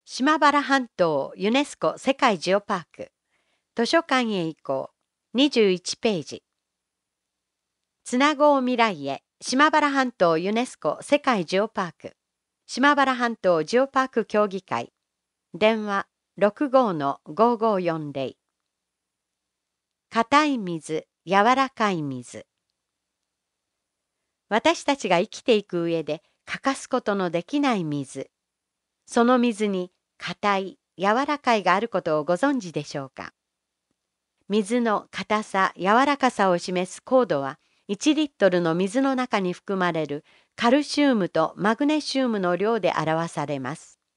島原半島ユネスコ世界ジオパーク図書館へ行こう21ページ。つなごう未来へ島原半島ユネスコ世界ジオパーク島原半島ジオパーク協議会電話 65-5540。 硬い水、柔らかい水。私たちが生きていく上で欠かすことのできない水。その水に硬い、柔らかいがあることをご存知でしょうか。水の硬さ、柔らかさを示す硬度は、1リットルの水の中に含まれるカルシウムとマグネシウムの量で表されます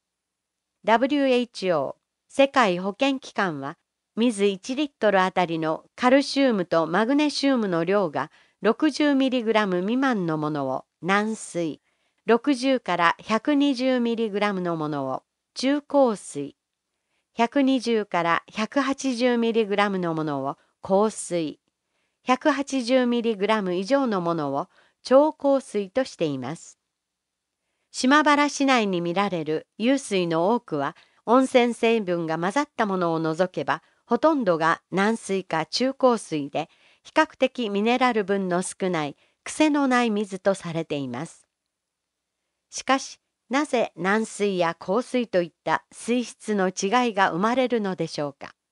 。WHO 世界保健機関は、水1リットルあたりのカルシウムとマグネシウムの量が 60mg 未満のものを軟水、60から 120mg のものを中硬水、120から 180mg のものを硬水、180mg 以上のものを超硬水としています。島原市内に見られる湧水の多くは温泉成分が混ざったものを除けばほとんどが軟水か中硬水で比較的ミネラル分の少ない癖のない水とされています。しかしなぜ軟水や硬水といった水質の違いが生まれるのでしょうか。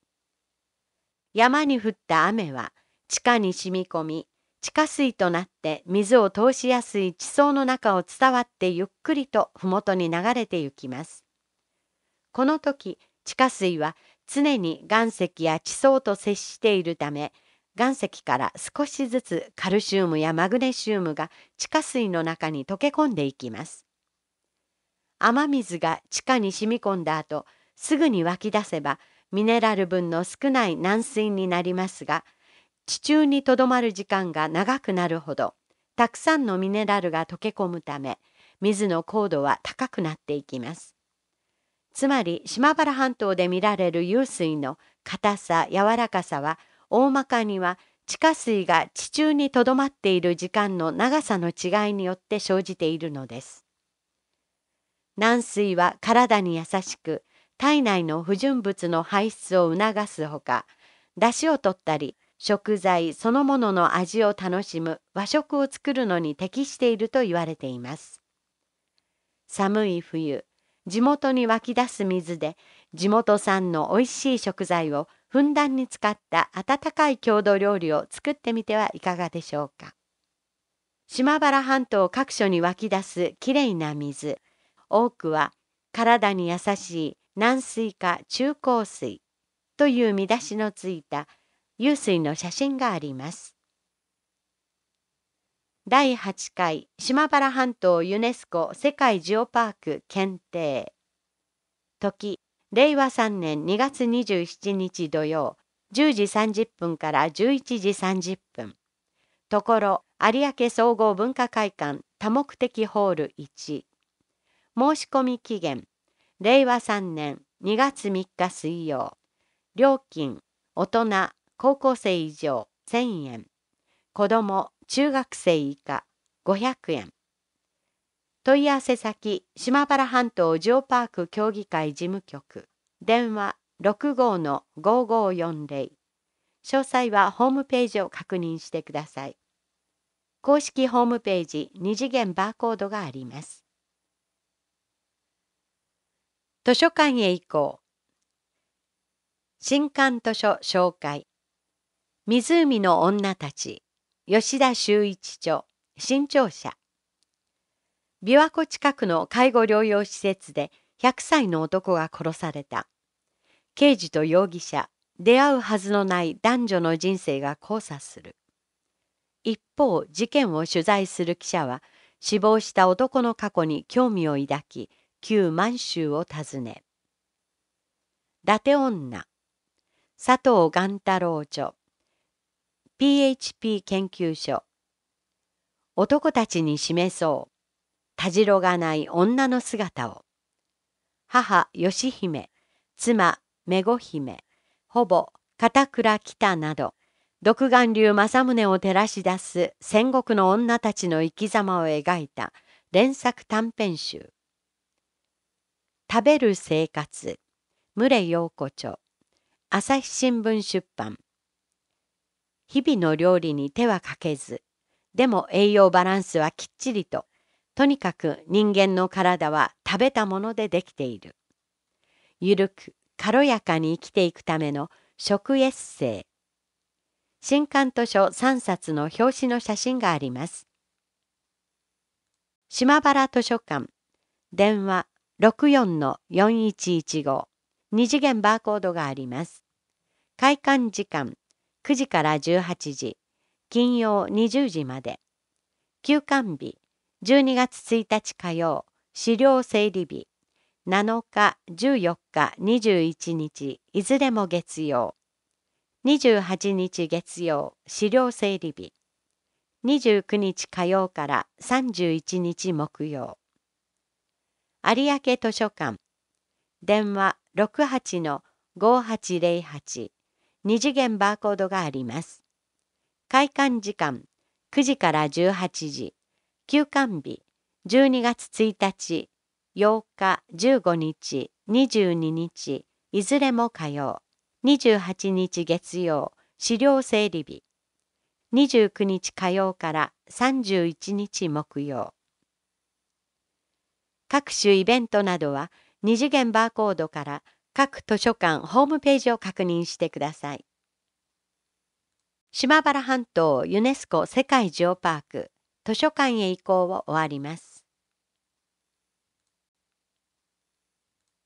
山に降った雨は地下に染み込み、地下水となって水を通しやすい地層の中を伝わってゆっくりと麓に流れてゆきます。この時、地下水は常に岩石や地層と接しているため、岩石から少しずつカルシウムやマグネシウムが地下水の中に溶け込んでいきます。雨水が地下に染み込んだ後、すぐに湧き出せばミネラル分の少ない軟水になりますが、地中にとどまる時間が長くなるほど、たくさんのミネラルが溶け込むため、水の硬度は高くなっていきます。つまり、島原半島で見られる湧水の硬さ、柔らかさは、大まかには地下水が地中にとどまっている時間の長さの違いによって生じているのです。軟水は体に優しく、体内の不純物の排出を促すほか、出汁を取ったり、食材そのものの味を楽しむ和食を作るのに適していると言われています。寒い冬、地元に湧き出す水で地元産のおいしい食材をふんだんに使った温かい郷土料理を作ってみてはいかがでしょうか。島原半島各所に湧き出すきれいな水、多くは体に優しい軟水か中硬水という見出しのついた湧水の写真があります。第8回島原半島ユネスコ世界ジオパーク検定。時、令和3年2月27日土曜、10時30分から11時30分。ところ、有明総合文化会館多目的ホール1。申し込み期限、令和3年2月3日水曜。料金、大人、高校生以上1000円。子ども、中学生以下500円。問い合わせ先、島原半島ジオパーク協議会事務局。電話 65-5540。詳細はホームページを確認してください。公式ホームページ2次元バーコードがあります。図書館へ行こう。新刊図書紹介。湖の女たち、吉田修一著、新潮社。琵琶湖近くの介護療養施設で100歳の男が殺された。刑事と容疑者、出会うはずのない男女の人生が交差する。一方、事件を取材する記者は、死亡した男の過去に興味を抱き、旧満州を訪ね。伊達女、佐藤雁太郎著、PHP 研究所。男たちに示そう。たじろがない女の姿を。母、義姫、妻、めご姫、ほぼ、片倉北など、独眼竜政宗を照らし出す戦国の女たちの生き様を描いた連作短編集。 食べる生活、牟陽子著、朝日新聞出版。日々の料理に手はかけず、でも栄養バランスはきっちりと、とにかく人間の体は食べたものでできている。ゆるく、軽やかに生きていくための食エッセイ。新刊図書3冊の表紙の写真があります。島原図書館、電話 64-4115、2次元バーコードがあります。開館時間9時から18時、金曜20時まで。休館日12月1日火曜、資料整理日7日、14日、21日、いずれも月曜。28日月曜、資料整理日。29日火曜から31日木曜。有明図書館、電話 68-5808、2次元バーコードがあります。開館時間9時から18時、休館日12月1日、8日、15日、22日、いずれも火曜。28日月曜、資料整理日。29日火曜から31日木曜。各種イベントなどは2次元バーコードから各図書館ホームページを確認してください。島原半島ユネスコ世界ジオパーク図書館へ移行を終わります。